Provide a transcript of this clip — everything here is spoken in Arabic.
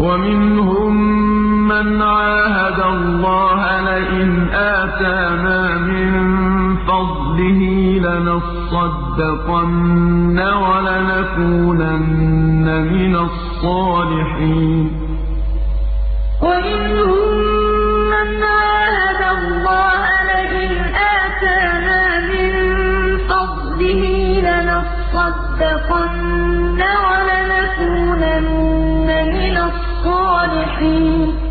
وَمِنْهُم مَّنْ عَاهَدَ اللَّهَ لَئِنْ آتَانَا مِن فَضْلِهِ لَنَصَّدَّقَنَّ وَلَنَكُونَنَّ مِنَ الصَّالِحِينَ وَمِنْهُم مَّنْ عَاهَدَ اللَّهَ لَئِنْ آتَانَا مِن فَضْلِهِ لَنَصَّدَّقَنَّ وَلَنَكُونَنَّ مِنَ الصَّالِحِينَ